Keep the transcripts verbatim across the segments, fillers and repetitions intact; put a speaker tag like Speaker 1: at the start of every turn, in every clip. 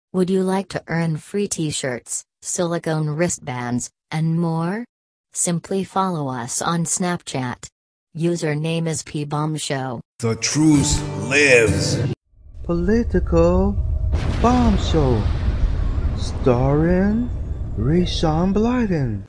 Speaker 1: Would you like to earn free t-shirts, silicone wristbands, and more? Simply follow us on Snapchat. Username is P Bomb Show.
Speaker 2: The truth lives.
Speaker 3: Political Bomb Show, starring Rayshawn Blyden.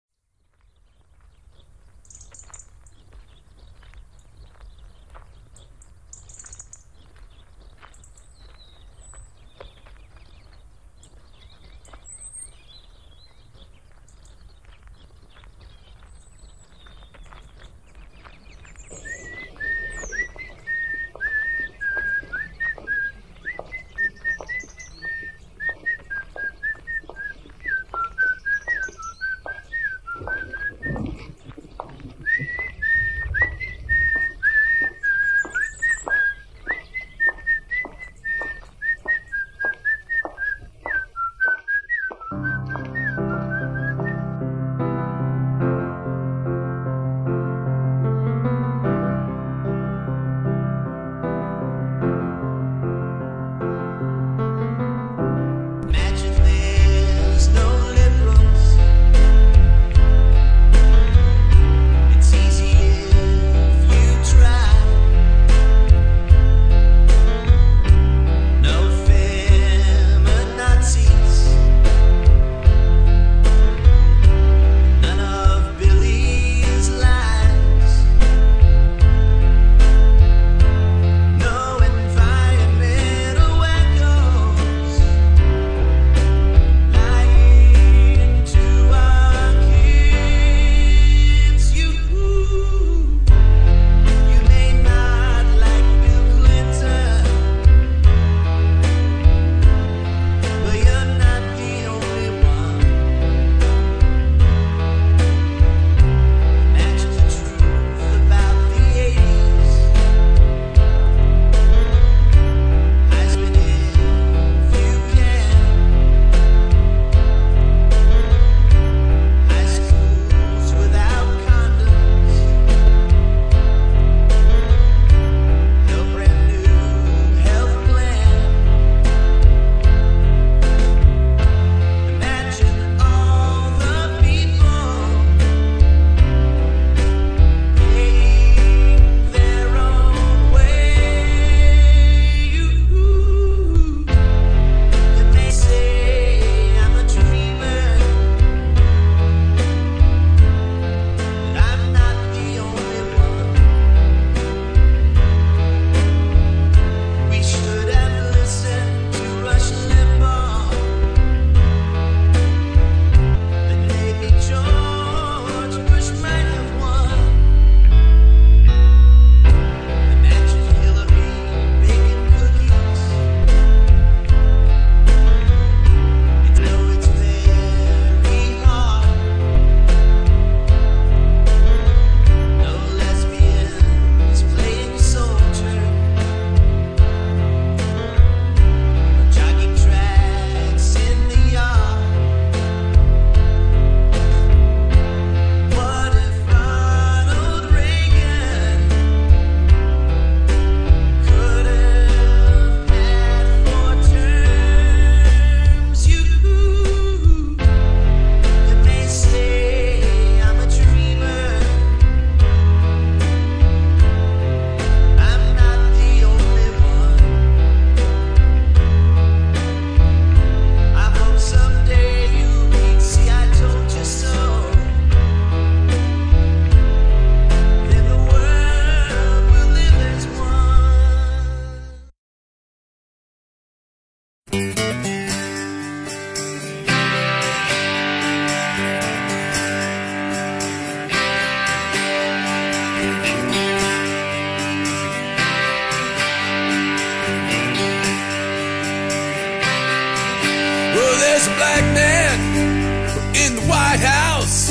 Speaker 4: There's a black man in the White House.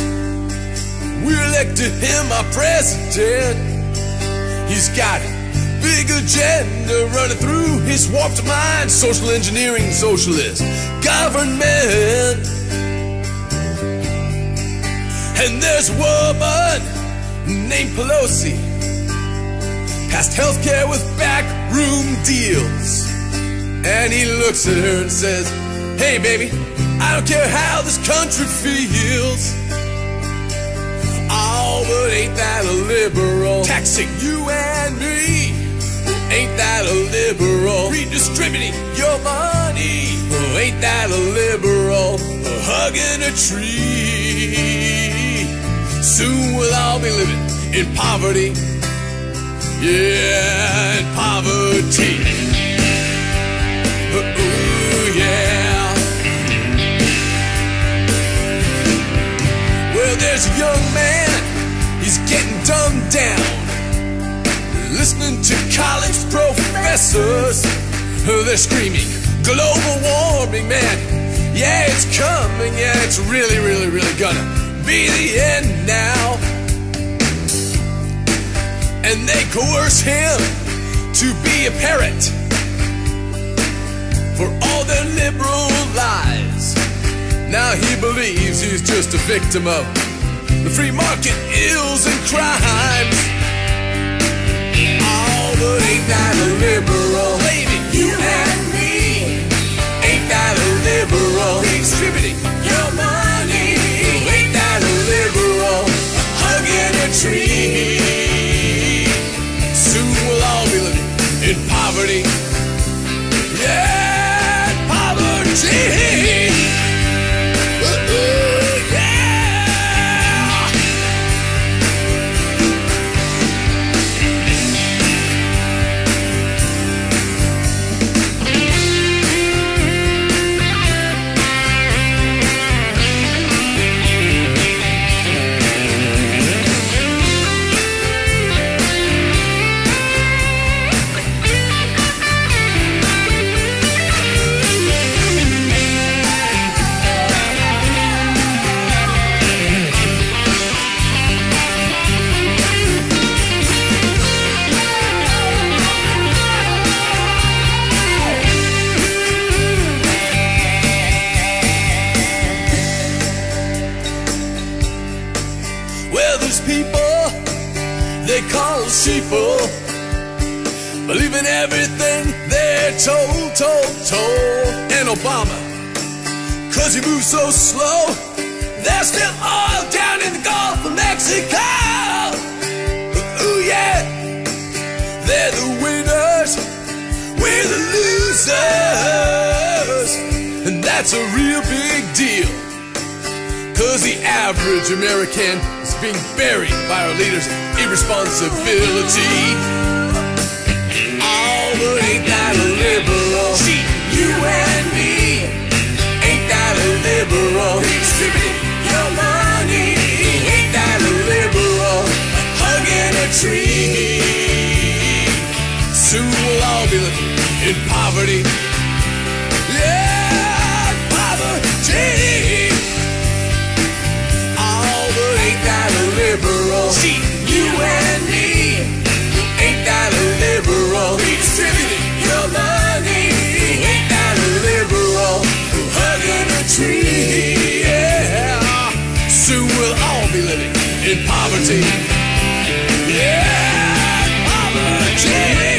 Speaker 4: We elected him our president. He's got a big agenda running through his warped mind. Social engineering, socialist government. And there's a woman named Pelosi, passed healthcare with backroom deals. And he looks at her and says, Hey baby, I don't care how this country feels. Oh, but ain't that a liberal? Taxing you and me. Ain't that a liberal? Redistributing your money. Oh, ain't that a liberal? Hugging a tree. Soon we'll all be living in poverty. Yeah, in poverty. Ooh, yeah. Well, there's a young man, he's getting dumbed down, listening to college professors. They're screaming, global warming, man. Yeah, it's coming, yeah, it's really, really, really gonna be the end now. And they coerce him to be a parrot for all their liberal lies. Now he believes he's just a victim of the free market ills and crimes. Oh, but ain't that a liberal? Baby, you and me. Ain't that a liberal? Redistributing your money. Ain't that a liberal? Hugging a tree. Soon we'll all be living in poverty. Yeah, poverty. Sheeple, believe in everything they're told, told, told. And Obama, cause he moves so slow, there's still oil down in the Gulf of Mexico. Ooh yeah, they're the winners, we're the losers. And that's a real big deal, cause the average American is being buried by our leaders' irresponsibility. Oh, but ain't that a liberal? See, you and me. Ain't that a liberal? Redistributing your money. Ain't that a liberal? Hugging a tree. Soon we'll all be living in poverty. Yeah, poverty. Oh, but ain't that a liberal? See, you and me. Ain't that a liberal? Redistributing your money. Ain't that a liberal? Hugging a tree. Yeah. Soon we'll all be living in poverty. Yeah, poverty.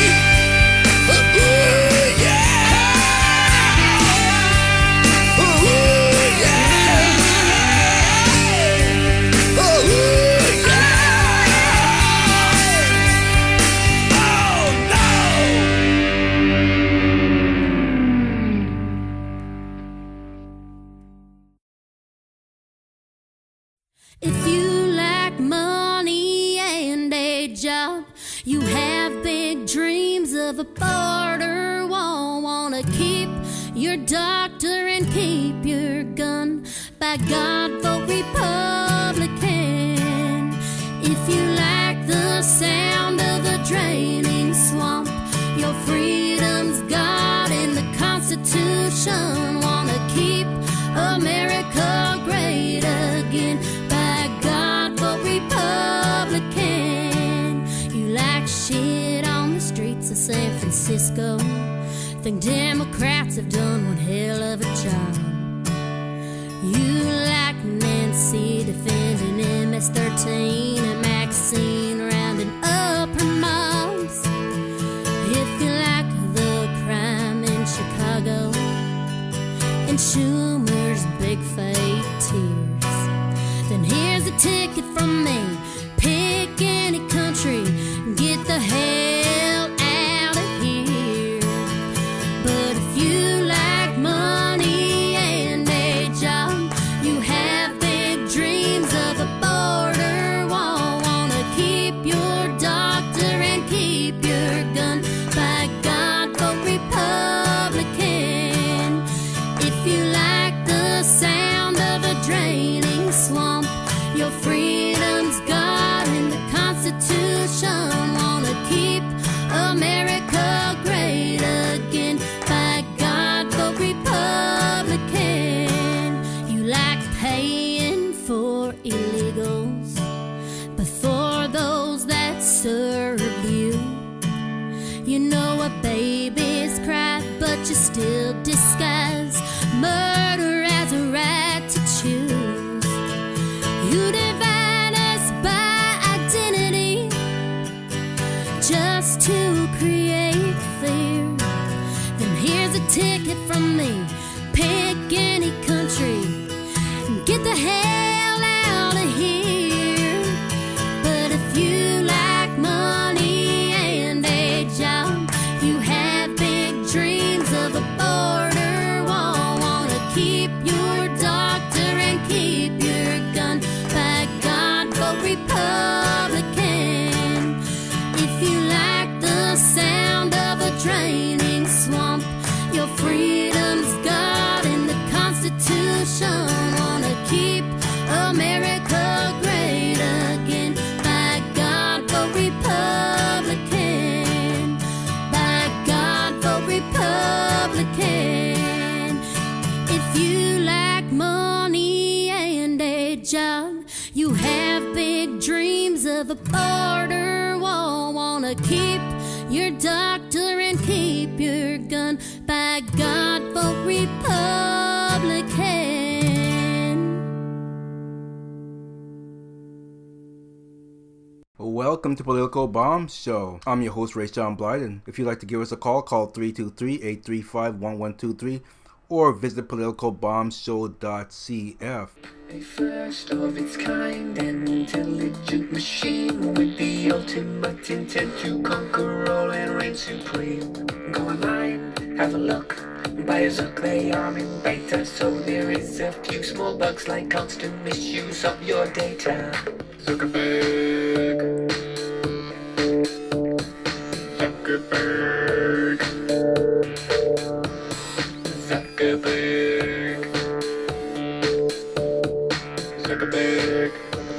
Speaker 5: If you lack money and a job, you have big dreams of a border wall, wanna keep your doctor and keep your gun, by God, vote Republican. If you like the sound of the draining swamp, your freedom's God in the Constitution, wanna keep America great again, Republican. You like shit on the streets of San Francisco, think Democrats have done one hell of a job. You like Nancy defending M S thirteen and Maxine rounding up her moms. If you like the crime in Chicago, and Schumer's big fake tears. Then here's a ticket from me. Pick any country, get the hell out of here. But if you like money and a job, you have big dreams of a border wall. Wanna keep your doctor and keep your gun. By God, vote Republican. If you like the sound of a draining swamp, your freedom's God in the Constitution. Wanna keep America great again. By God, vote Republican. You like paying for illegals, but for those that serve you, you know a baby's cry, but you still disguise murder as a right to choose. You divide us by identity just to create fear. Then here's a ticket from me. Pick any country and get the hell out of here. But if you like money and a job, you have big dreams of a border wall. Wanna keep your doctor and keep your gun. By God, vote Republican. If you like the sound of a draining swamp, your freedom's God in the Constitution. Wanna keep America great again. By God, vote Republican. By God, vote Republican. If you like money and a job, you have big dreams of a border wall. Wanna keep your doctor and keep your gun. By God, vote Republican.
Speaker 3: Welcome to Political Bomb Show. I'm your host, Ray Sean Blyden. If you'd like to give us a call, call three two three, eight three five, one one two three or visit political bomb show dot c f.
Speaker 6: A first of its kind, an intelligent machine with the ultimate intent to conquer all and reign supreme. Go online, have a look, buy a Zook, they are in beta, so there is a few small bugs like constant misuse of your data. Zuckerberg, Zuckerberg, Zuckerberg, Zuckerberg.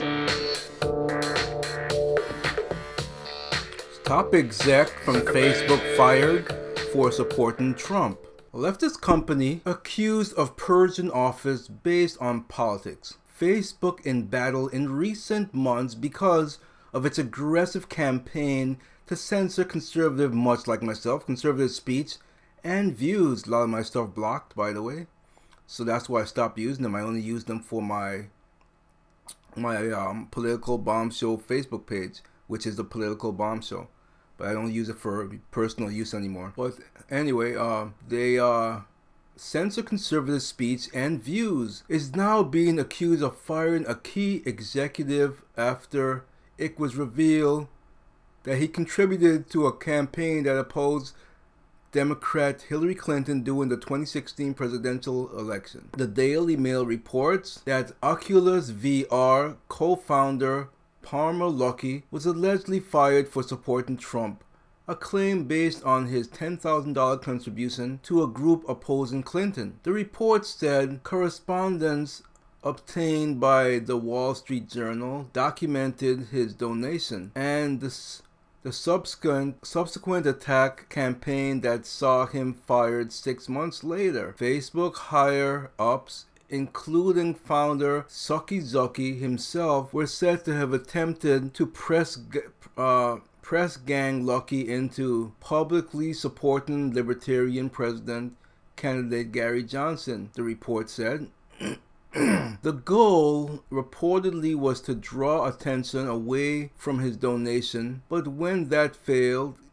Speaker 3: Top exec from Facebook fired for supporting Trump. A leftist company accused of purging office based on politics. Facebook in battle in recent months because of its aggressive campaign to censor conservative, much like myself, conservative speech and views. A lot of my stuff blocked, by the way. So that's why I stopped using them. I only use them for my my um, Political Bomb Show Facebook page, which is the Political Bomb Show. But I don't use it for personal use anymore. But anyway, uh, they uh, censor conservative speech and views. Is now being accused of firing a key executive after it was revealed that he contributed to a campaign that opposed Democrat Hillary Clinton during the twenty sixteen presidential election. The Daily Mail reports that Oculus V R co-founder Palmer Luckey was allegedly fired for supporting Trump, a claim based on his ten thousand dollars contribution to a group opposing Clinton. The report said correspondence obtained by the Wall Street Journal documented his donation and the, the subsequent, subsequent attack campaign that saw him fired six months later. Facebook higher-ups, including founder Suki Zucky himself, were said to have attempted to press uh, press gang Luckey into publicly supporting Libertarian president candidate Gary Johnson, the report said. The goal reportedly was to draw attention away from his donation, but when that failed,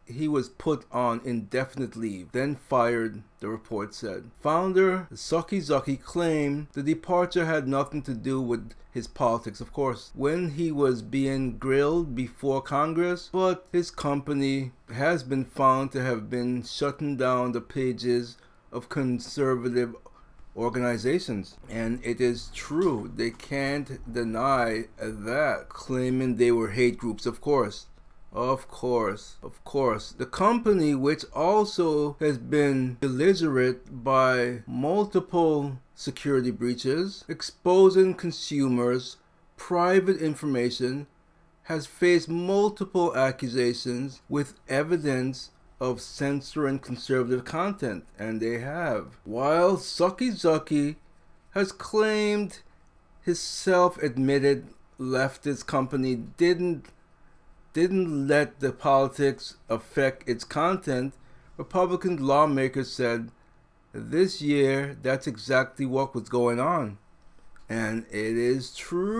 Speaker 3: he was put on indefinite leave, then fired, the report said. Founder Zucky Zucky claimed the departure had nothing to do with his politics, of course, when he was being grilled before Congress, but his company has been found to have been shutting down the pages of conservative organizations. And it is true. They can't deny that, claiming they were hate groups, of course. Of course, of course. The company, which also has been belligerent by multiple security breaches, exposing consumers' private information, has faced multiple accusations with evidence of censoring conservative content, and they have. While Zucky Zucky has claimed his self-admitted leftist company didn't didn't let the politics affect its content, Republican lawmakers said this year that's exactly what was going on. And it is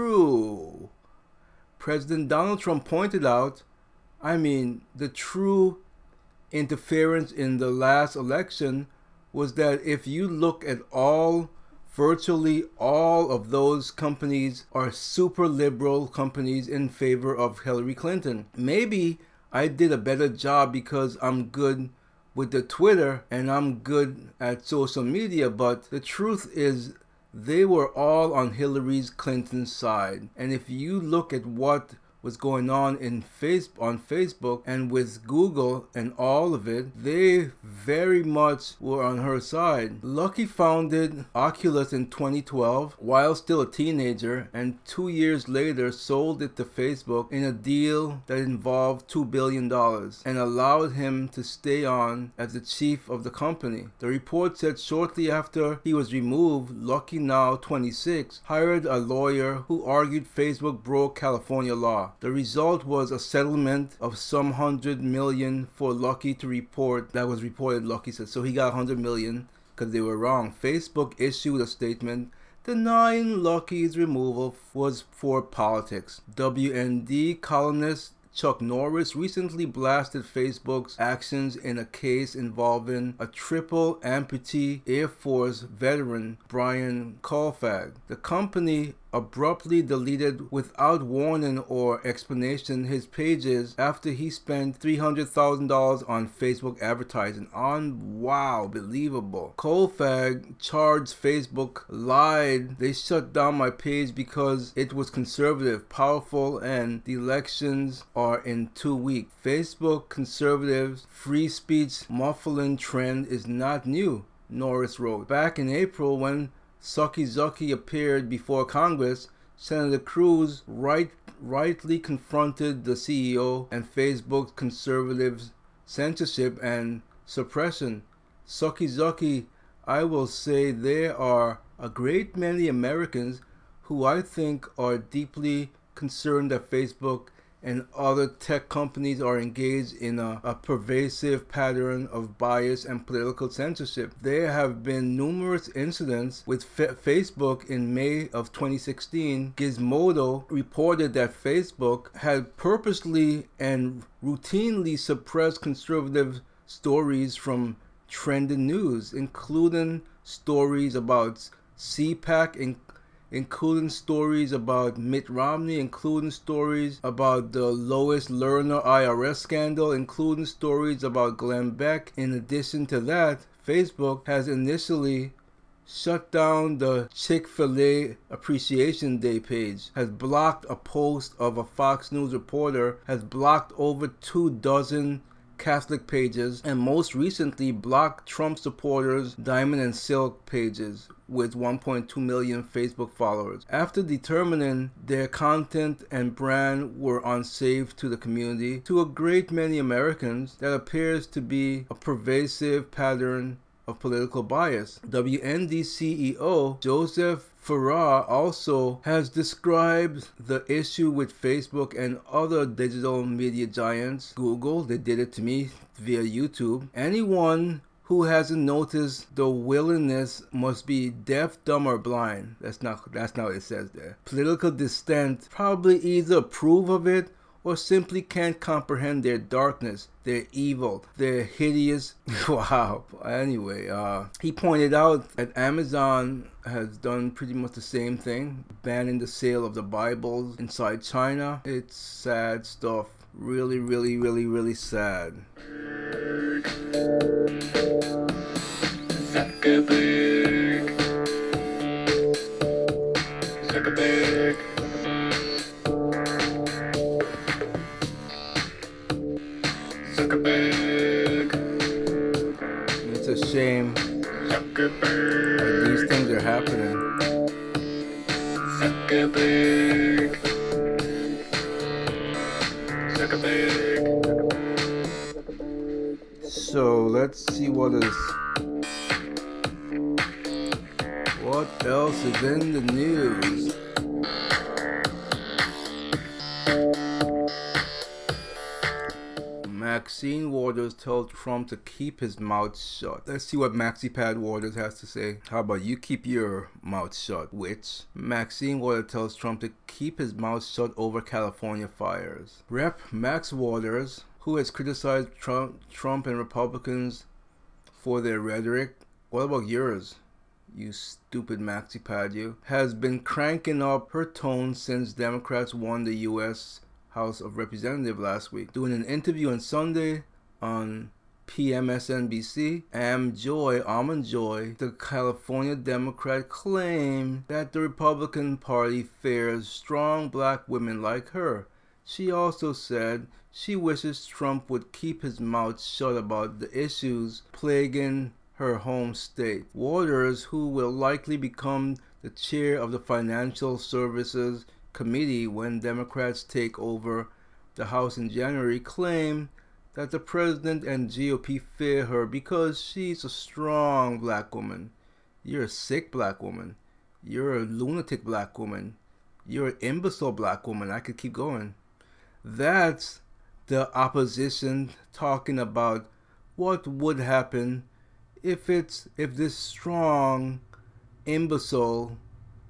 Speaker 3: true. President Donald Trump pointed out, I mean, the true interference in the last election was that if you look at all, virtually all of those companies are super liberal companies in favor of Hillary Clinton. Maybe I did a better job because I'm good with the Twitter and I'm good at social media, but the truth is they were all on Hillary Clinton's side. And if you look at what was going on in face on Facebook and with Google and all of it, they very much were on her side. Lucky founded Oculus in twenty twelve while still a teenager, and two years later sold it to Facebook in a deal that involved two billion dollars and allowed him to stay on as the chief of the company. The report said shortly after he was removed, Lucky, now twenty-six, hired a lawyer who argued Facebook broke California law. The result was a settlement of some hundred million for Lucky to report. That was reported, Lucky said. So he got one hundred million because they were wrong. Facebook issued a statement denying Lucky's removal was for politics. W N D columnist Chuck Norris recently blasted Facebook's actions in a case involving a triple amputee Air Force veteran, Brian Kolfag. The company abruptly deleted without warning or explanation his pages after he spent three hundred thousand dollars on Facebook advertising. On wow, believable. Kolfag charged Facebook lied. They shut down my page because it was conservative, powerful, and the elections are in two weeks. Facebook conservatives' free speech muffling trend is not new, Norris wrote. Back in April, when Zucky Zucky appeared before Congress, Senator Cruz right, rightly confronted the C E O and Facebook's conservative censorship and suppression. Zucky Zucky, I will say there are a great many Americans who I think are deeply concerned that Facebook and other tech companies are engaged in a, a pervasive pattern of bias and political censorship. There have been numerous incidents with F- Facebook. In May of twenty sixteen, Gizmodo reported that Facebook had purposely and routinely suppressed conservative stories from trending news, including stories about C PAC, in including stories about Mitt Romney, including stories about the Lois Lerner I R S scandal, including stories about Glenn Beck. In addition to that, Facebook has initially shut down the Chick-fil-A Appreciation Day page, has blocked a post of a Fox News reporter, has blocked over two dozen Catholic pages, and most recently blocked Trump supporters' Diamond and Silk pages with one point two million Facebook followers. After determining their content and brand were unsafe to the community, to a great many Americans, that appears to be a pervasive pattern of political bias. W N D C E O Joseph Farrar also has described the issue with Facebook and other digital media giants. Google, they did it to me via YouTube. Anyone who hasn't noticed the willingness must be deaf, dumb, or blind. That's not that's not what it says there. Political dissent probably either approve of it or simply can't comprehend their darkness, their evil, their hideous. Wow. Anyway, uh, he pointed out that Amazon has done pretty much the same thing, banning the sale of the Bibles inside China. It's sad stuff. Really, really, really, really sad.
Speaker 6: Zuckerberg. Zuckerberg. Zuckerberg.
Speaker 3: It's a shame
Speaker 6: Zuckerberg.
Speaker 3: that these things are happening.
Speaker 6: Zuckerberg. Zuckerberg.
Speaker 3: So let's see what is what else is in the news. Maxine Waters tells Trump to keep his mouth shut. Let's see what MaxiPad Waters has to say. How about you keep your mouth shut, witch? Maxine Waters tells Trump to keep his mouth shut over California fires. Rep Max Waters, who has criticized Trump, Trump and Republicans for their rhetoric. What about yours, you stupid MaxiPad you? Has been cranking up her tone since Democrats won the U S House of Representatives last week. Doing an interview on Sunday on P M S N B C, Am Joy, Almond Joy, the California Democrat, claimed that the Republican Party fears strong black women like her. She also said she wishes Trump would keep his mouth shut about the issues plaguing her home state. Waters, who will likely become the chair of the Financial Services Committee when Democrats take over the House in January, claimed that the president and G O P fear her because she's a strong black woman. You're a sick black woman. You're a lunatic black woman. You're an imbecile black woman. I could keep going. That's the opposition talking about what would happen if it's if this strong imbecile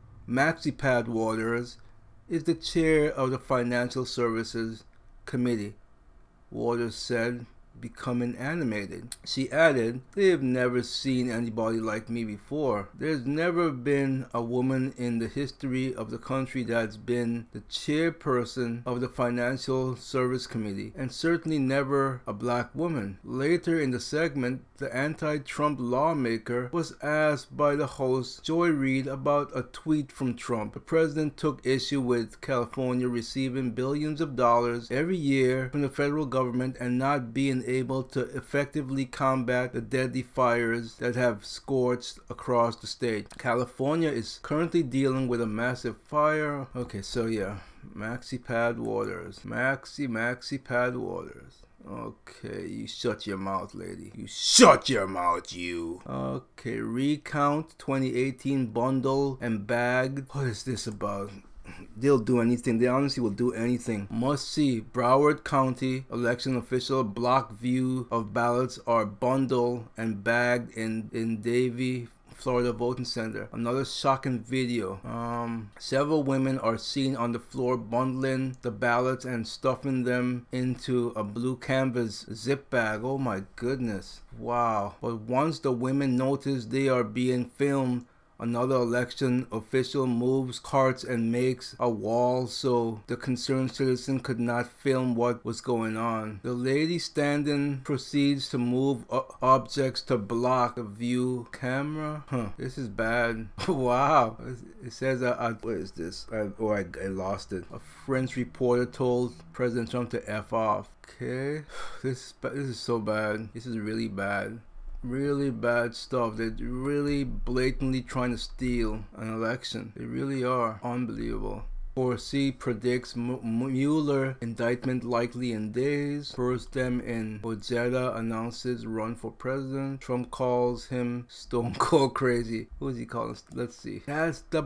Speaker 3: MaxiPad Waters is the chair of the Financial Services Committee. Waters said, becoming animated. She added, they've never seen anybody like me before. There's never been a woman in the history of the country that's been the chairperson of the Financial Service Committee, and certainly never a black woman. Later in the segment, the anti-Trump lawmaker was asked by the host, Joy Reid, about a tweet from Trump. The president took issue with California receiving billions of dollars every year from the federal government and not being able to effectively combat the deadly fires that have scorched across the state. California is currently dealing with a massive fire. Okay, so yeah, MaxiPad Waters. Maxi, MaxiPad Waters. Okay, you shut your mouth, lady. You shut your mouth, you. Okay, recount twenty eighteen bundle and bag. What is this about? They'll do anything. They honestly will do anything. Must see. Broward County election official block view of ballots are bundled and bagged in, in Davie, Florida voting center. Another shocking video. Um, several women are seen on the floor bundling the ballots and stuffing them into a blue canvas zip bag. Oh my goodness. Wow. But once the women notice they are being filmed, another election official moves carts and makes a wall so the concerned citizen could not film what was going on. The lady standing proceeds to move objects to block the view camera. Huh, this is bad. Wow. It says, uh, uh, what is this? I, oh, I, I lost it. A French reporter told President Trump to F off. Okay. This, this is so bad. This is really bad. Really bad stuff. They're really blatantly trying to steal an election. They really are. Unbelievable. Corsi predicts M- Mueller indictment likely in days. First them in Ojeda announces run for president. Trump calls him stone cold crazy. Who is he calling? Let's see. That's the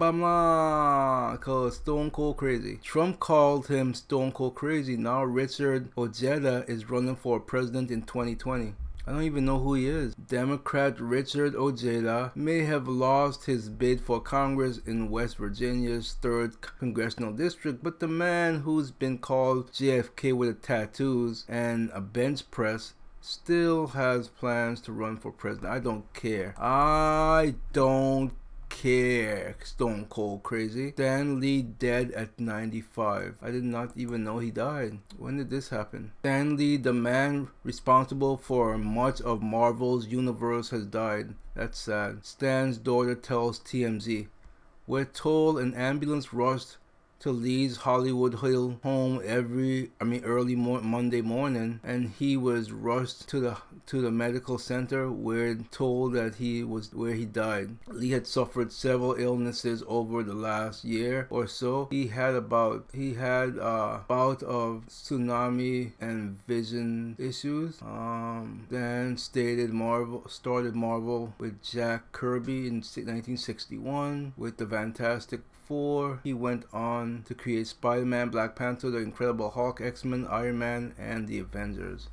Speaker 3: Bama called stone cold crazy. Trump called him stone cold crazy. Now Richard Ojeda is running for president in twenty twenty. I don't even know who he is. Democrat Richard Ojeda may have lost his bid for Congress in West Virginia's third congressional district, but the man who's been called J F K with the tattoos and a bench press still has plans to run for president. I don't care. I don't care. Stone cold crazy. Stan Lee dead at ninety-five. I did not even know he died. When did this happen? Stan Lee, the man responsible for much of Marvel's universe, has died. That's sad. Stan's daughter tells T M Z, "We're told an ambulance rushed to Lee's Hollywood Hill home every, I mean, early mo Monday morning, and he was rushed to the to the medical center. We're told that he was where he died. Lee had suffered several illnesses over the last year or so. He had about he had a bout of tsunami and vision issues. Um, then stated Marvel started Marvel with Jack Kirby in nineteen sixty-one with the Fantastic Four. He went on to create Spider-Man, Black Panther, The Incredible Hulk, X-Men, Iron Man, and the Avengers."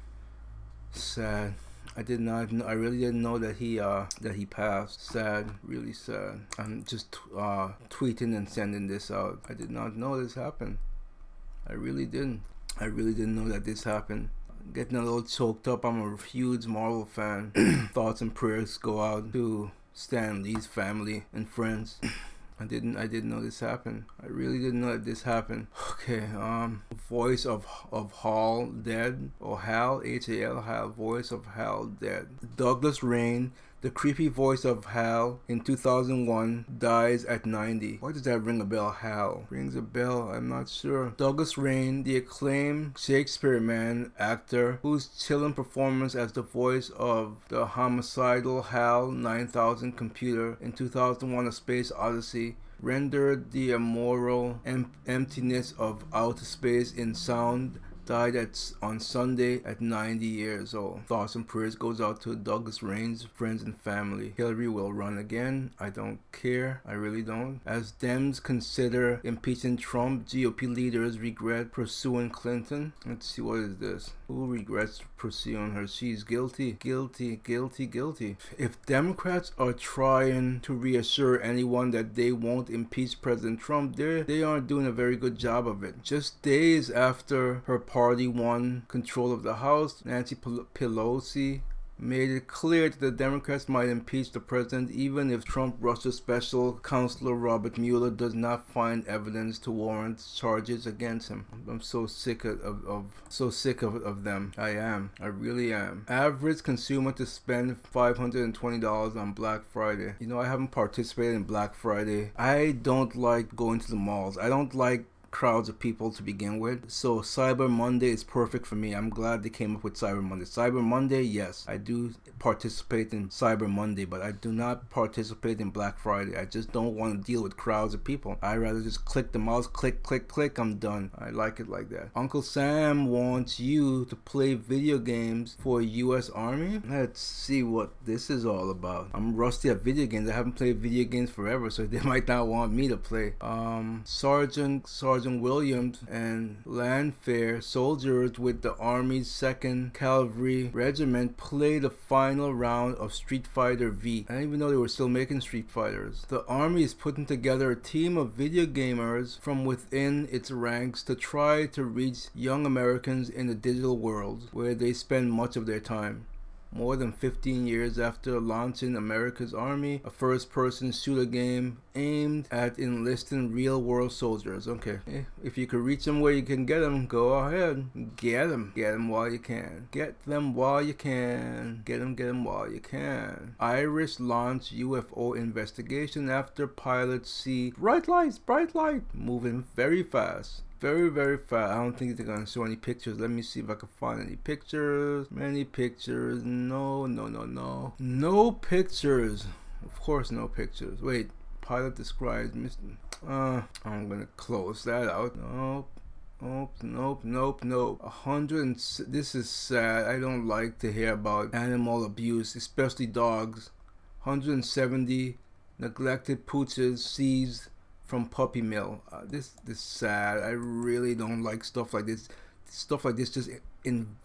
Speaker 3: Sad. I did not know, I really didn't know that he uh that he passed. Sad, really sad. I'm just uh tweeting and sending this out. I did not know this happened. I really didn't. I really didn't know that this happened. Getting a little choked up. I'm a huge Marvel fan. Thoughts and prayers go out to Stan Lee's family and friends. I didn't I didn't know this happened. I really didn't know that this happened. Okay, um voice of of Hal dead, or Hal, H A L, Hal, voice of Hal dead. Douglas Rain, the creepy voice of Hal in two thousand one, dies at ninety. Why does that ring a bell? Hal rings a bell. I'm not sure. Douglas Rain, the acclaimed Shakespeare man actor whose chilling performance as the voice of the homicidal Hal nine thousand computer in two thousand one: A Space Odyssey, rendered the immoral em emptiness of outer space in sound, died at on Sunday at ninety years old. Thoughts and prayers goes out to Douglas Rain's friends and family. Hillary will run again. I don't care. I really don't. As Dems consider impeaching Trump, G O P leaders regret pursuing Clinton. Let's see, what is this? Who regrets pursuing her? She's guilty. Guilty, guilty, guilty. If Democrats are trying to reassure anyone that they won't impeach President Trump, they they aren't doing a very good job of it. Just days after her party won control of the House, Nancy Pelosi made it clear that the Democrats might impeach the president even if Trump Russia special counselor Robert Mueller does not find evidence to warrant charges against him. I'm so sick of, of, of so sick of, of them. I am. I really am. Average consumer to spend five hundred twenty dollars on Black Friday. You know, I haven't participated in Black Friday. I don't like going to the malls. I don't like crowds of people to begin with, so Cyber Monday is perfect for me. I'm glad they came up with Cyber Monday. Cyber Monday, yes, I do participate in Cyber Monday, but I do not participate in Black Friday. I just don't want to deal with crowds of people. I rather just click the mouse, click, click, click, I'm done. I like it like that. Uncle Sam wants you to play video games for U S Army. Let's see what this is all about. I'm rusty at video games. I haven't played video games forever, so they might not want me to play. Um, Sergeant Sergeant Sergeant Williams and Landfair soldiers with the Army's second Cavalry Regiment play the final round of Street Fighter V. I didn't even know they were still making Street Fighters. The Army is putting together a team of video gamers from within its ranks to try to reach young Americans in the digital world where they spend much of their time. More than fifteen years after launching America's Army, a first-person shooter game aimed at enlisting real-world soldiers. Okay, if you could reach them where you can get them, go ahead. Get them. Get them while you can. Get them while you can. Get them, get them while you can. Irish launch U F O investigation after pilots see bright lights, bright light, moving very fast. Very, very fast. I don't think they're gonna show any pictures. Let me see if I can find any pictures. Many pictures. No, no, no, no. No pictures. Of course, no pictures. Wait. Pilot describes Mister Uh, I'm gonna close that out. Nope. Nope, nope, nope, nope. A hundred and this is sad. I don't like to hear about animal abuse, especially dogs. one hundred seventy neglected pooches seized from puppy mill. Uh, this this sad. I really don't like stuff like this. Stuff like this just in just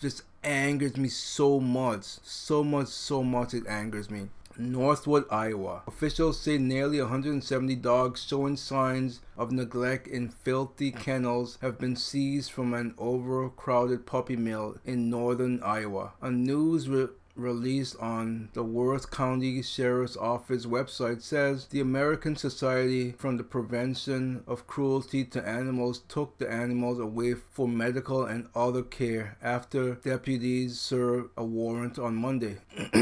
Speaker 3: angers me so much. So much, so much it angers me. Northwood, Iowa. Officials say nearly one hundred seventy dogs showing signs of neglect in filthy kennels have been seized from an overcrowded puppy mill in northern Iowa. A news re- released on the Worth County Sheriff's Office website says the American Society for the Prevention of Cruelty to Animals took the animals away for medical and other care after deputies served a warrant on Monday.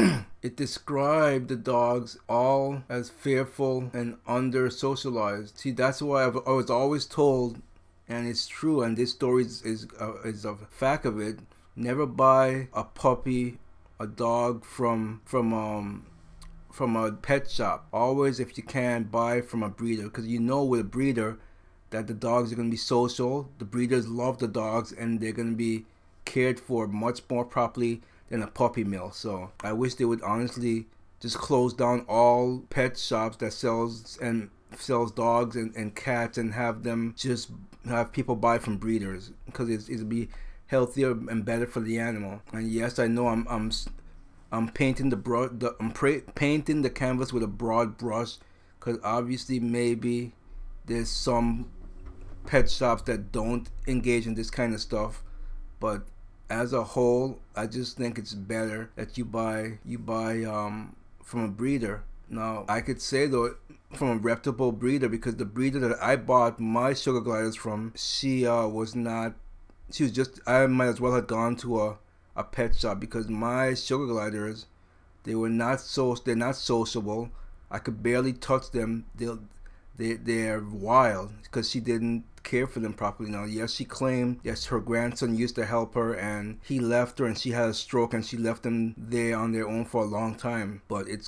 Speaker 3: It described the dogs all as fearful and under-socialized. See, that's why I've, I was always told, and it's true, and this story is, is, uh, is a fact of it, never buy a puppy, a dog from from um from a pet shop. Always, if you can, buy from a breeder, because you know with a breeder that the dogs are going to be social. The breeders love the dogs and they're going to be cared for much more properly than a puppy mill. So I wish they would honestly just close down all pet shops that sells and sells dogs and, and cats and have them just have people buy from breeders, because it's it'll be healthier and better for the animal. And yes, I know I'm I'm I'm painting the broad the I'm pra- painting the canvas with a broad brush, because obviously maybe there's some pet shops that don't engage in this kind of stuff, but as a whole, I just think it's better that you buy you buy um from a breeder. Now, I could say though, from a reputable breeder, because the breeder that I bought my sugar gliders from, she uh, was not. She was just. I might as well have gone to a, a pet shop, because my sugar gliders, they were not so. They're not sociable. I could barely touch them. They they they're wild, because she didn't care for them properly. Now, yes, she claimed yes her grandson used to help her and he left her and she had a stroke and she left them there on their own for a long time. But it's,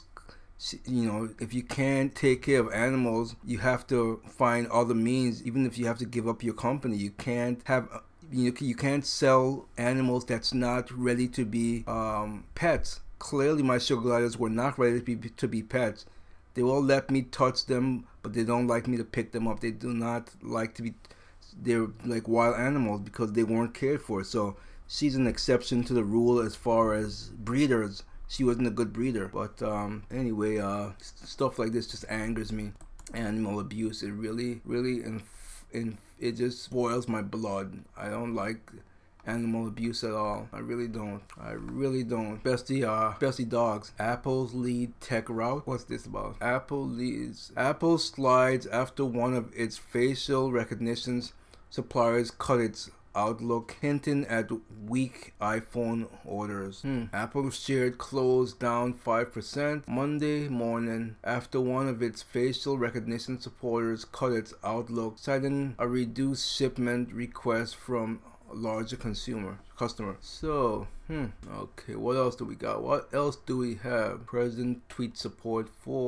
Speaker 3: you know, if you can't take care of animals, you have to find other means. Even if you have to give up your company, you can't have you you can't sell animals that's not ready to be um, pets. Clearly, my sugar gliders were not ready to be to be pets. They will let me touch them, but they don't like me to pick them up. They do not like to be, they're like wild animals because they weren't cared for. So she's an exception to the rule as far as breeders. She wasn't a good breeder. But um, anyway, uh, stuff like this just angers me. Animal abuse, it really, really, inf- inf- it just boils my blood. I don't like animal abuse at all. I really don't. I really don't. Especially, uh, especially dogs. Apple's lead tech route. What's this about? Apple leads. Apple slides after one of its facial recognition suppliers cut its outlook, hinting at weak iPhone orders. Hmm. Apple's shares closed down five percent Monday morning after one of its facial recognition supporters cut its outlook, citing a reduced shipment request from larger consumer customer. So hmm okay, what else do we got? What else do we have? President tweet support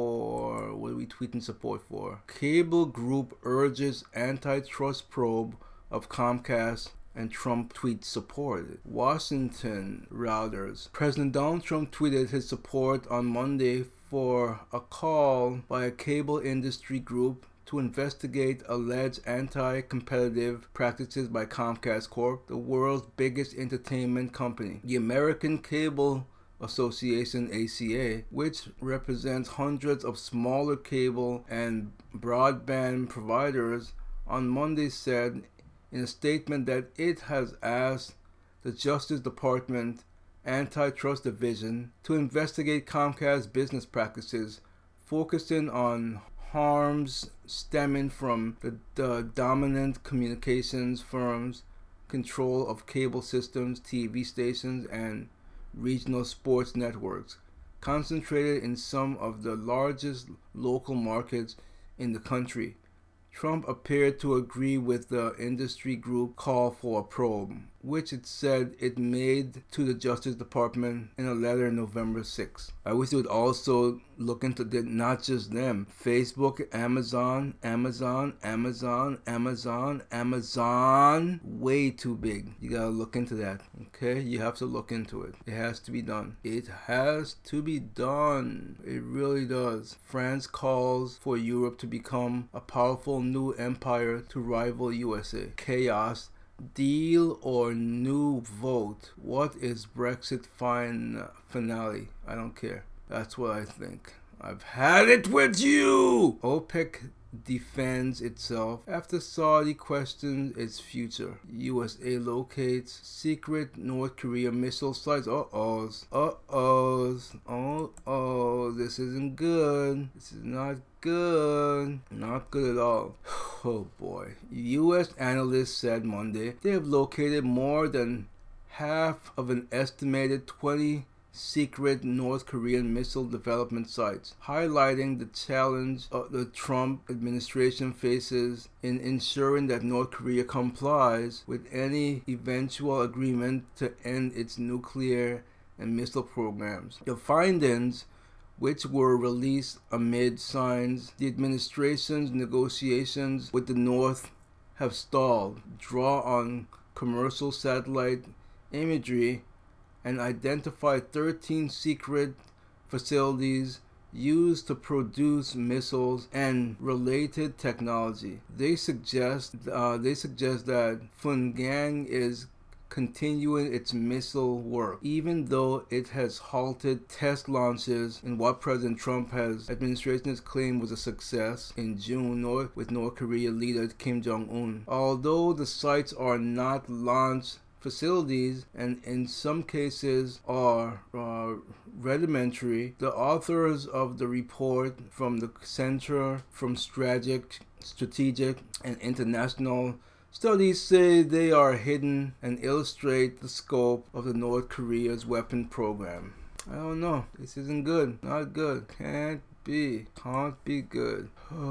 Speaker 3: for what are we tweeting support for? Cable group urges antitrust probe of Comcast and Trump tweet support. Washington routers. President Donald Trump tweeted his support on Monday for a call by a cable industry group to investigate alleged anti-competitive practices by Comcast Corp, the world's biggest entertainment company. The American Cable Association, A C A, which represents hundreds of smaller cable and broadband providers, on Monday said in a statement that it has asked the Justice Department Antitrust Division to investigate Comcast business practices, focusing on harms stemming from the, the dominant communications firms' control of cable systems, T V stations, and regional sports networks, concentrated in some of the largest local markets in the country. Trump appeared to agree with the industry group call for a probe, which it said it made to the Justice Department in a letter November sixth. I wish it would also look into the, not just them. Facebook, Amazon, Amazon, Amazon, Amazon, Amazon. Way too big. You gotta look into that. Okay? You have to look into it. It has to be done. It has to be done. It really does. France calls for Europe to become a powerful new empire to rival U S A. Chaos Deal or new vote? What is Brexit fine finale? I don't care. That's what I think. I've had it with you! OPEC defends itself after Saudi questions its future. U S A locates secret North Korea missile sites. Uh-ohs. Uh-ohs. Uh-oh. This isn't good. This is not good. Not good at all. Oh boy. U S analysts said Monday they have located more than half of an estimated twenty secret North Korean missile development sites, highlighting the challenge uh, the Trump administration faces in ensuring that North Korea complies with any eventual agreement to end its nuclear and missile programs. The findings, which were released amid signs the administration's negotiations with the North have stalled, draw on commercial satellite imagery and identify thirteen secret facilities used to produce missiles and related technology. They suggest uh, they suggest that Pyongyang is continuing its missile work, even though it has halted test launches in what President Trump has administration has claimed was a success in June North, with North Korea leader Kim Jong-un. Although the sites are not launched facilities and in some cases are uh, rudimentary, the authors of the report from the Center for Strategic, Strategic and International Studies say they are hidden and illustrate the scope of the North Korea's weapon program. I don't know. This isn't good. Not good. Can't be. Can't be good.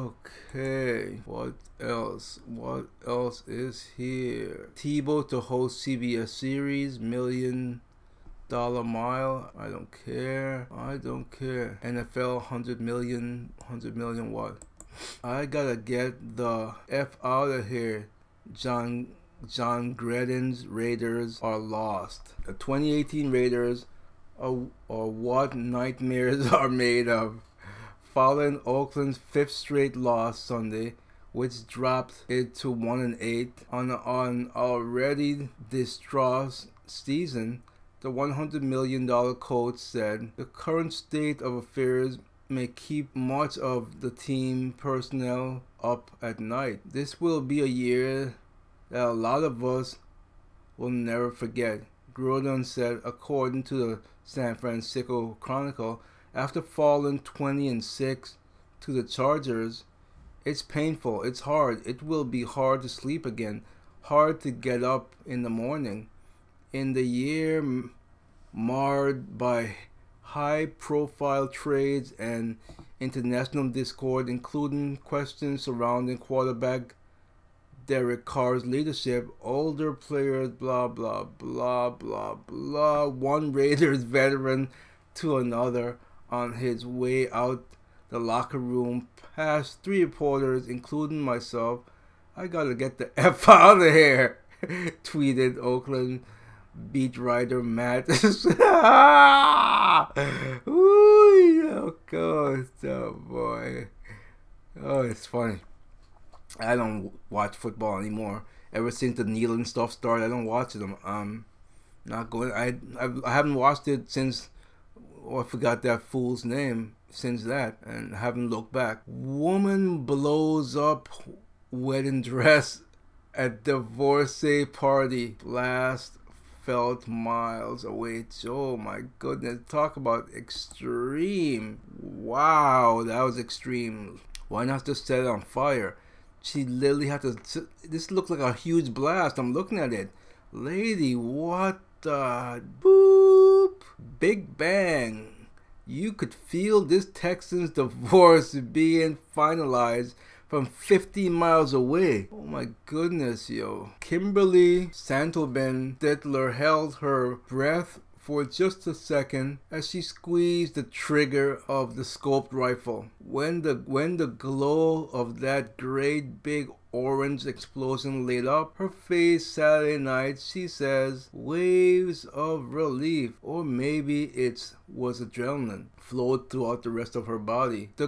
Speaker 3: Okay. What else? What else is here? Tebow to host C B S series Million Dollar Mile. I don't care. I don't care. N F L one hundred million. one hundred million what? I gotta get the F out of here. John John Gruden's Raiders are lost. The twenty eighteen Raiders are, are what nightmares are made of. Following Oakland's fifth straight loss Sunday, which dropped it to one and eight on an already distraught season, the one hundred million dollar coach said the current state of affairs may keep much of the team personnel up at night. This will be a year that a lot of us will never forget, Gruden said, according to the San Francisco Chronicle. After falling twenty and six to the Chargers, it's painful, it's hard, it will be hard to sleep again, hard to get up in the morning. In the year marred by high-profile trades and international discord, including questions surrounding quarterback Derek Carr's leadership, older players, blah, blah, blah, blah, blah, one Raiders veteran to another on his way out the locker room past three reporters, including myself. I gotta get the F out of here, tweeted Oakland beat writer Matt. Ooh, of course, oh boy. Oh, it's funny. I don't watch football anymore. Ever since the kneeling stuff started, I don't watch them. Um, not going. I I've, I haven't watched it since. Oh, I forgot that fool's name. Since that, and haven't looked back. Woman blows up wedding dress at divorcee party. Blast felt miles away. Oh my goodness! Talk about extreme. Wow, that was extreme. Why not just set it on fire? She literally had to. This looked like a huge blast. I'm looking at it. Lady, what the? Boop. Big bang. You could feel this Texan's divorce being finalized from fifty miles away. Oh my goodness, yo. Kimberly Santelben Dittler held her breath for just a second as she squeezed the trigger of the scoped rifle. When the when the glow of that great big orange explosion lit up her face Saturday night, she says waves of relief, or maybe it was adrenaline, flowed throughout the rest of her body. The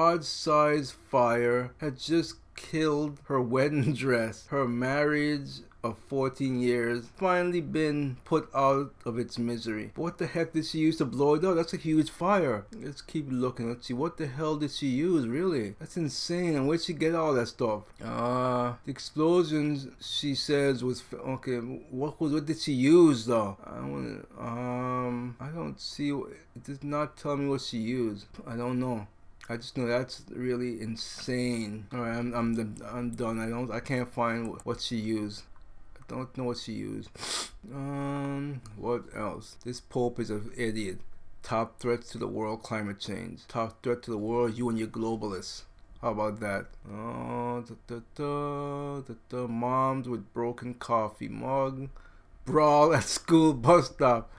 Speaker 3: garage-sized fire had just killed her wedding dress, her marriage of fourteen years finally been put out of its misery. But what the heck did she use to blow it up? That's a huge fire. Let's keep looking. Let's see. What the hell did she use, really? That's insane. And where'd she get all that stuff? Uh, the explosions, she says, was... Okay, what was... What did she use, though? I don't... Um... I don't see... It does not tell me what she used. I don't know. I just know that's really insane. All right, I'm I'm I'm done. I don't I can't find what she used. I don't know what she used. Um, what else? This Pope is an idiot. Top threats to the world: climate change. Top threat to the world: you and your globalists. How about that? Oh, da, da, da, da, da, moms with broken coffee mug. Brawl at school bus stop.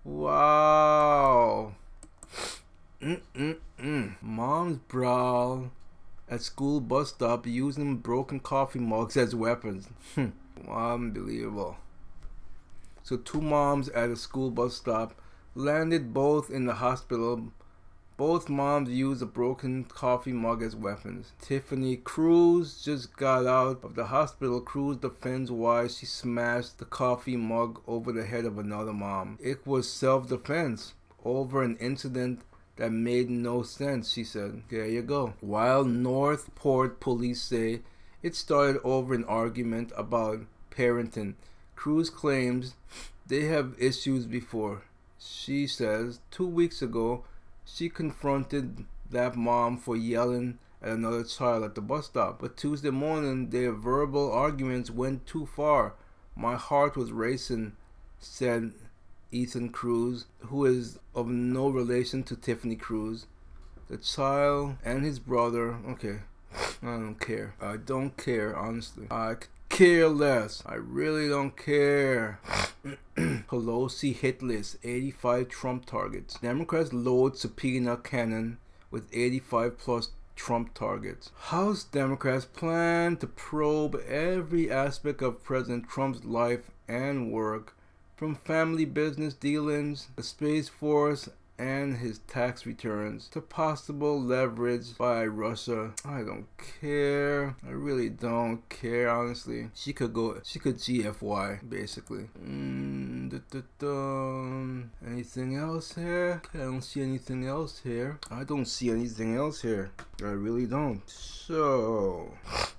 Speaker 3: Wow. Mm-mm-mm. Moms brawl at school bus stop using broken coffee mugs as weapons. Unbelievable. So two moms at a school bus stop landed both in the hospital. Both moms used a broken coffee mug as weapons. Tiffany Cruz just got out of the hospital. Cruz defends why she smashed the coffee mug over the head of another mom. It was self-defense over an incident that made no sense, she said. There you go. While Northport police say it started over an argument about parenting, Cruz claims they have issues before. She says two weeks ago she confronted that mom for yelling at another child at the bus stop, but Tuesday morning their verbal arguments went too far. My heart was racing, said Ethan Cruz, who is of no relation to Tiffany Cruz. The child and his brother, okay, I don't care. I don't care, honestly. I could care less. I really don't care. Pelosi hit list, eighty-five Trump targets. Democrats load subpoena cannon with eighty-five plus Trump targets. House Democrats plan to probe every aspect of President Trump's life and work, from family business dealings, the Space Force, and his tax returns, to possible leverage by Russia. I don't care. I really don't care, honestly. She could go, she could G F Y, basically. Mm, da, da, da. Anything else here? I don't see anything else here. I don't see anything else here. I really don't. So...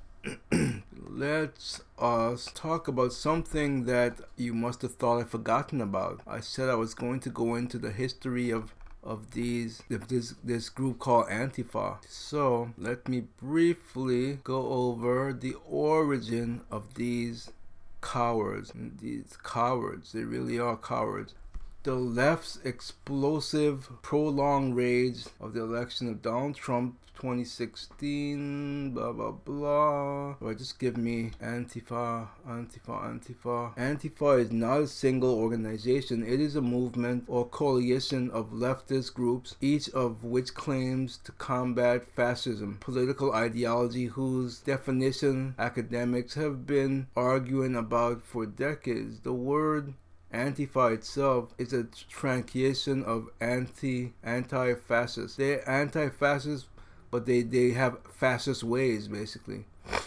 Speaker 3: let's us talk about something that you must have thought I'd forgotten about. I said I was going to go into the history of of these of this this group called Antifa. So let me briefly go over the origin of these cowards. These cowards, they really are cowards. The left's explosive, prolonged rage of the election of Donald Trump twenty sixteen, blah blah blah. Or just give me Antifa, Antifa, Antifa. Antifa is not a single organization. It is a movement or coalition of leftist groups, each of which claims to combat fascism, political ideology whose definition academics have been arguing about for decades. The word Antifa itself is a truncation of anti anti-fascist. They're anti-fascist, but they, they have fascist ways, basically.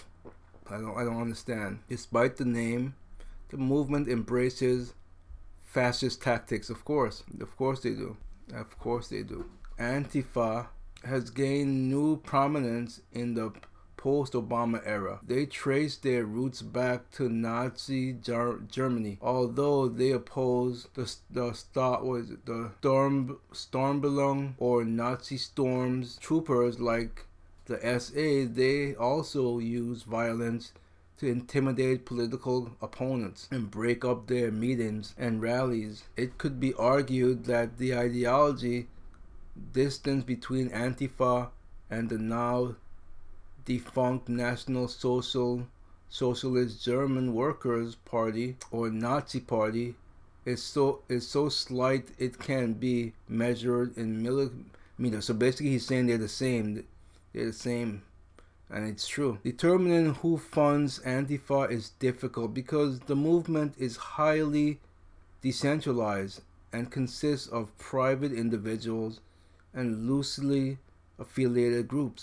Speaker 3: I don't I don't understand. Despite the name, the movement embraces fascist tactics. Of course, of course they do. Of course they do. Antifa has gained new prominence in the post-Obama era. They trace their roots back to Nazi Ger- Germany, although they oppose the the star was it the Storm Stormbelung or Nazi storms troopers like the S A. They also use violence to intimidate political opponents and break up their meetings and rallies. It could be argued that the ideology distance between Antifa and the now defunct National Social Socialist German Workers' Party or Nazi Party is so is so slight it can be measured in millimeters. So basically he's saying they're the same. They're the same. And it's true. Determining who funds Antifa is difficult because the movement is highly decentralized and consists of private individuals and loosely affiliated groups.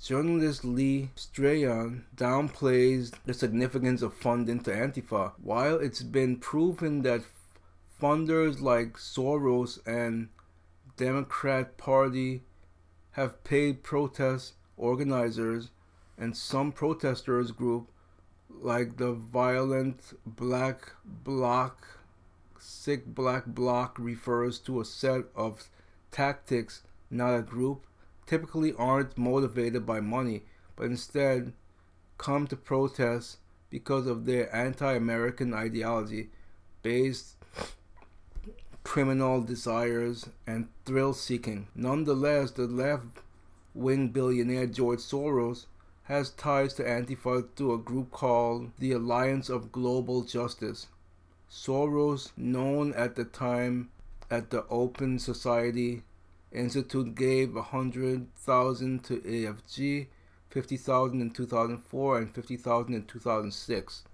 Speaker 3: Journalist Lee Strahan downplays the significance of funding to Antifa, while it's been proven that funders like Soros and Democrat Party have paid protest organizers, and some protesters group like the Violent Black Bloc, Sick Black Bloc refers to a set of tactics, not a group, typically aren't motivated by money, but instead come to protest because of their anti-American ideology, based criminal desires, and thrill-seeking. Nonetheless, the left-wing billionaire George Soros has ties to Antifa through a group called the Alliance of Global Justice. Soros, known at the time at the Open Society Institute, gave one hundred thousand dollars to A F G, fifty thousand dollars in two thousand four, and fifty thousand dollars in two thousand six.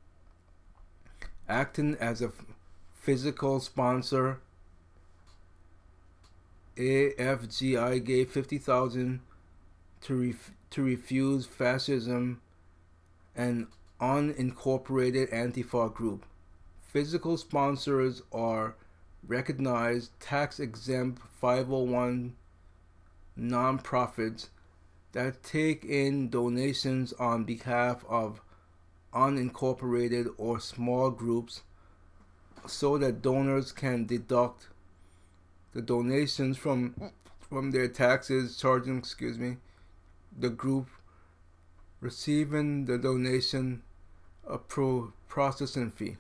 Speaker 3: Acting as a physical sponsor, A F G I gave fifty thousand dollars to ref- to refuse fascism, an unincorporated Antifa group. Physical sponsors are recognized tax-exempt five oh one nonprofits that take in donations on behalf of unincorporated or small groups, so that donors can deduct the donations from from their taxes, charging, excuse me, the group receiving the donation a pro processing fee.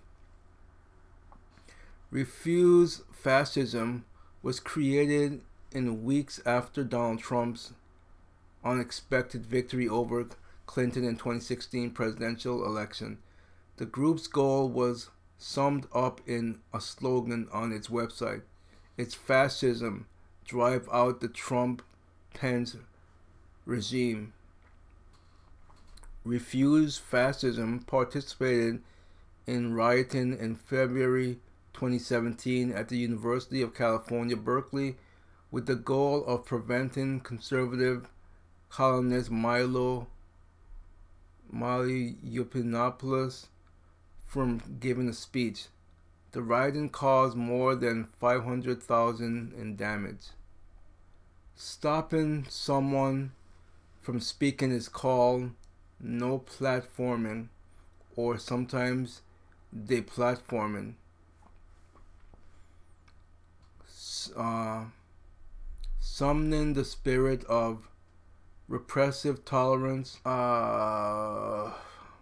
Speaker 3: Refuse Fascism was created in weeks after Donald Trump's unexpected victory over Clinton in twenty sixteen presidential election. The group's goal was summed up in a slogan on its website: "It's fascism, drive out the Trump-Pence regime." Refuse Fascism participated in rioting in February twenty seventeen at the University of California, Berkeley, with the goal of preventing conservative columnist Milo Milo Yiannopoulos from giving a speech. The rioting caused more than five hundred thousand dollars in damage. Stopping someone from speaking is called no platforming, or sometimes deplatforming. Uh, summoning the spirit of repressive tolerance. Uh,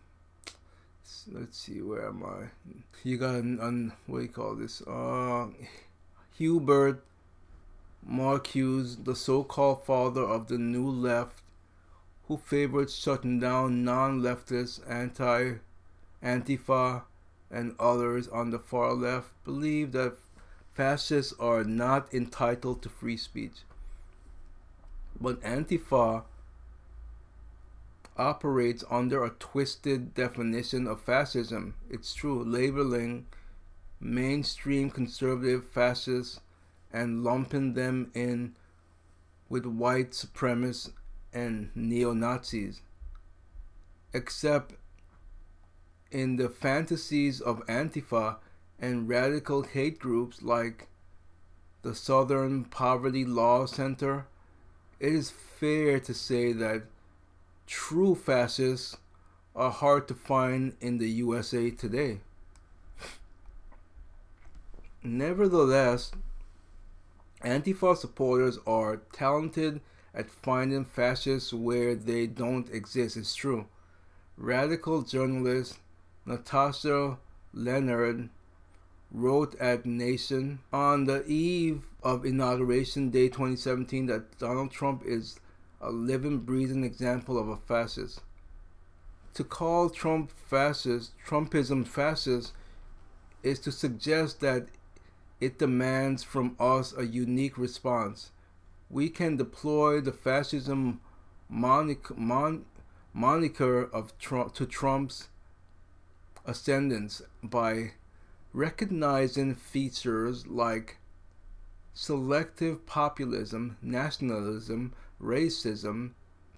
Speaker 3: let's see, where am I? You got an, an what do you call this? Uh, Hubert Marcuse, the so-called father of the New Left, who favored shutting down non-leftist anti Antifa and others on the far left, believe that fascists are not entitled to free speech. But Antifa operates under a twisted definition of fascism. It's true, labeling mainstream conservative fascists and lumping them in with white supremacists and neo-Nazis. Except in the fantasies of Antifa and radical hate groups like the Southern Poverty Law Center, it is fair to say that true fascists are hard to find in the U S A today. Nevertheless, Antifa supporters are talented at finding fascists where they don't exist. It's true. Radical journalist Natasha Leonard wrote at Nation on the eve of Inauguration Day twenty seventeen that Donald Trump is a living, breathing example of a fascist. To call Trump fascist, Trumpism fascist, is to suggest that it demands from us a unique response. We can deploy the fascism monic- mon- moniker of Trump to Trump's ascendance by recognizing features like selective populism, nationalism, racism,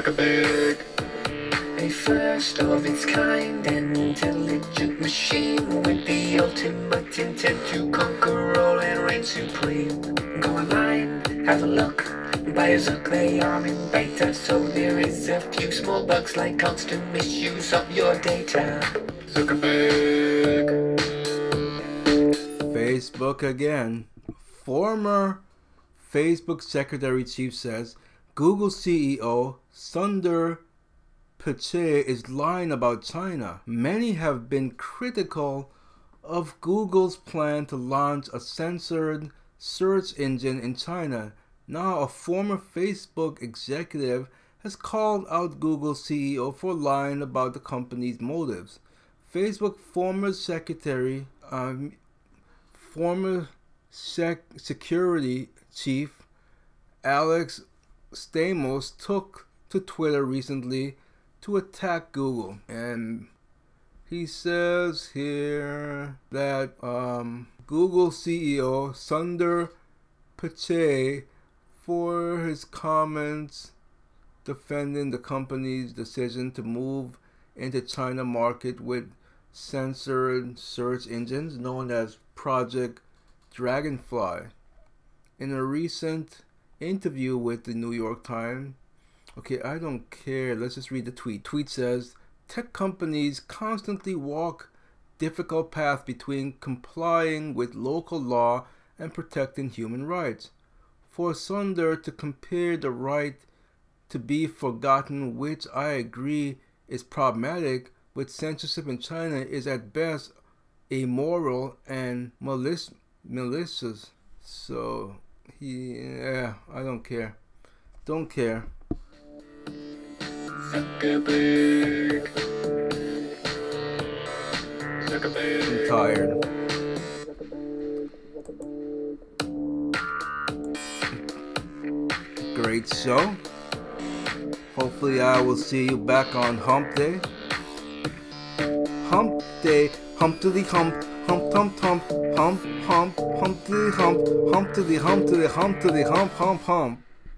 Speaker 6: Zuckerberg. A first of its kind, an intelligent machine with the ultimate intent to conquer all and reign supreme. Go online, have a look. Buy a Zuck, they are in beta, so there is a few small bugs like constant misuse of your data. Zuckerberg.
Speaker 3: Facebook again. Former Facebook Secretary-Chief says Google C E O Sundar Pichai is lying about China. Many have been critical of Google's plan to launch a censored search engine in China. Now, a former Facebook executive has called out Google's C E O for lying about the company's motives. Facebook former secretary, um, former sec- security chief Alex Stamos took to Twitter recently to attack Google, and he says here that um, Google C E O Sundar Pichai, for his comments defending the company's decision to move into China market with censored search engines known as Project Dragonfly. In a recent interview with the New York Times, okay, I don't care, let's just read the tweet. Tweet says, tech companies constantly walk difficult path between complying with local law and protecting human rights. For Sundar to compare the right to be forgotten, which I agree is problematic, with censorship in China, is at best immoral and malic- malicious. So, he, yeah, I don't care. Don't care.
Speaker 6: Zuckerberg. Zuckerberg.
Speaker 3: I'm tired. Great show. Hopefully I will see you back on Hump Day. Hump Day, hump to the hump, hump hump hump, hump hump, hump to the hump, hump to the hump to the hump to the hump hump hump.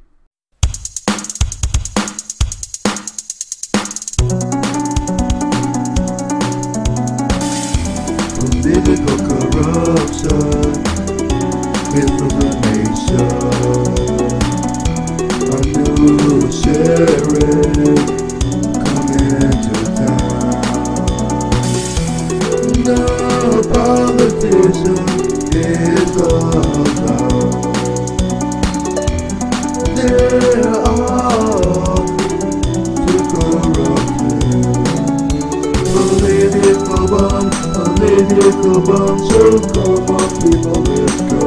Speaker 2: Political corruption, misinformation. A new sheriff coming to town. The politician is alone. They're all too corrupted. Political bomb, political bomb. So come on, people, let's go.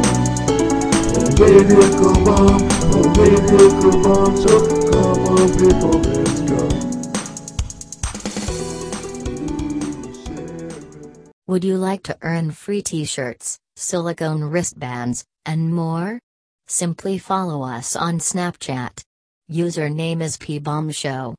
Speaker 2: Political bomb. Political bomb, so come on people, let's go.
Speaker 1: Would you like to earn free t-shirts, silicone wristbands, and more? Simply follow us on Snapchat. Username is P Bomb Show.